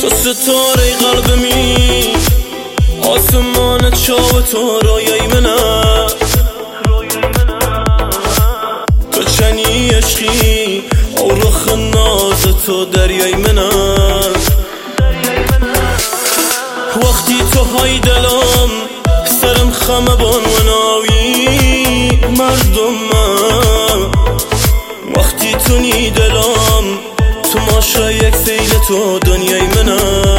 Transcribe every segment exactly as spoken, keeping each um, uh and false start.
تو ستاره قلبمی، آسمان چاو تو رویای منه، تو چنی عشقی او رخ ناز تو دریای منه. وقتی تو های دلم سرم خمه بان و ناوی مردم، وقتی تو نی دلم تو ماشا یک سیل تو دنیای منه.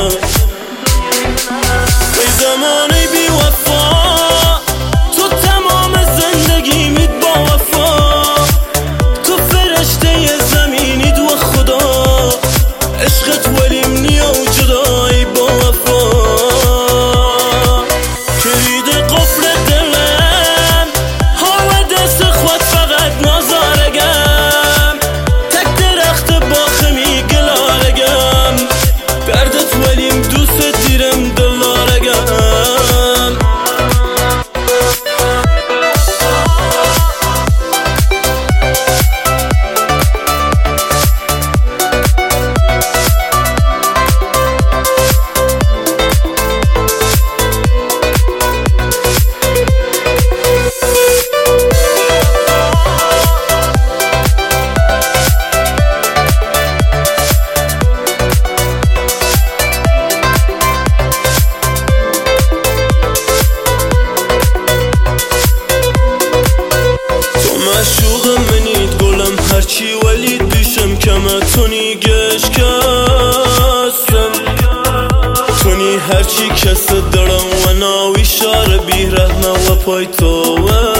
ای زمانی بی وفا تو تمام زندگی مید با وفا، تو فرشته زمینید و خدا، عشقت ولیم نیا و جدایی با وفا. کرید قفل دلم ها دست خود فقط نازارگم، تک درخت باخمی گلارگم، دردت ولیم دوست دیرم دلارگم. معشوق منید گلم هرچی ولید بیشم کمه تونی گش کسم، تونی هرچی کس دارم و ناوی شار بی رحمه و پای تو